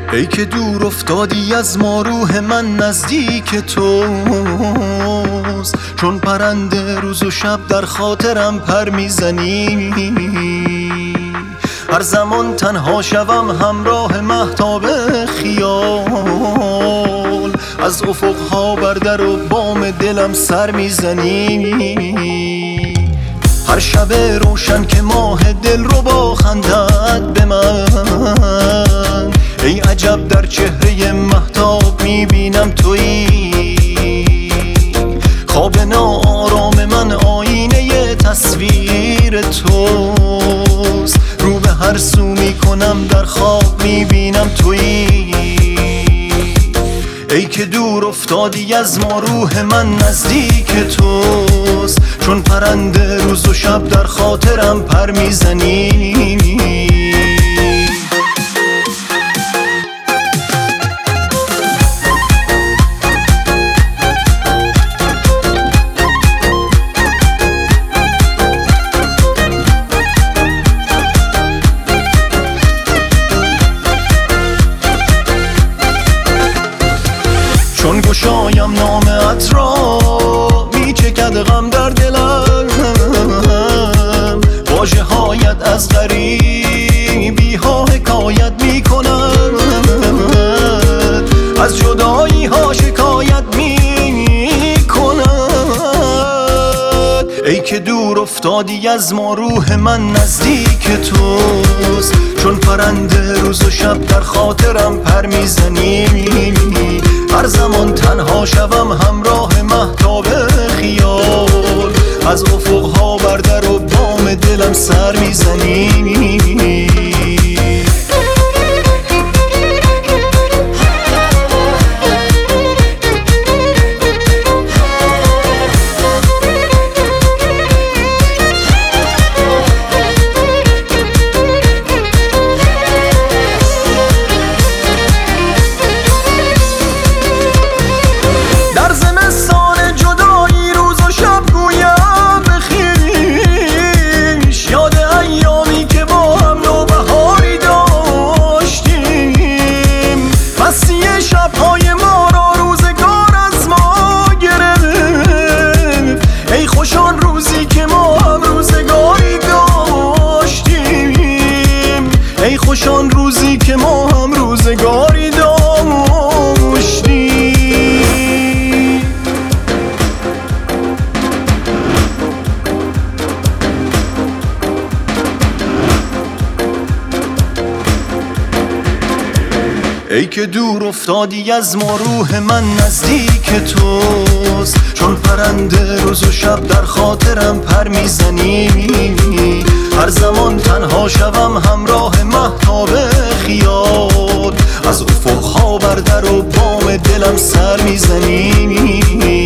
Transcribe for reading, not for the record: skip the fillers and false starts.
ای که دور افتادی از ما روح من نزدیک توست، چون پرنده روز و شب در خاطرم پر میزنی. هر زمان تنها شوم همراه مهتاب خیال، از افقها بر در و بام دلم سر میزنی. هر شب روشن که ماه دل رو با خندت به من، ای عجب در چهره مهتاب میبینم تویی. خواب ناآرام من آینه تصویر توست، رو به هر سو میکنم در خواب میبینم تویی. ای که دور افتادی از ما روح من نزدیک توست، چون پرنده روز و شب در خاطرم پر میزنی. چون گشایم نامت را میچکد غم در دلم، واژه هایت از غریبی ها حکایت میکنند، از جدایی ها شکایت میکنند. ای که دور افتادی از ما روح من نزدیک توست، چون پرنده روز و شب در خاطرم پر میزنی. هر زمان تنها شوم همراه مهتاب خیال، از افقها بر در و بام دلم سر میزنی. خوشان روزی که ما هم روزگاری داشتیم. ای که دور افتادی از ما روح من نزدیک توست، چون پرنده روز و شب در خاطرم پر میزنی. هر زمان تنها شوم همراه مهتاب خیال، از افقها بر در و بام دلم سر میزنی.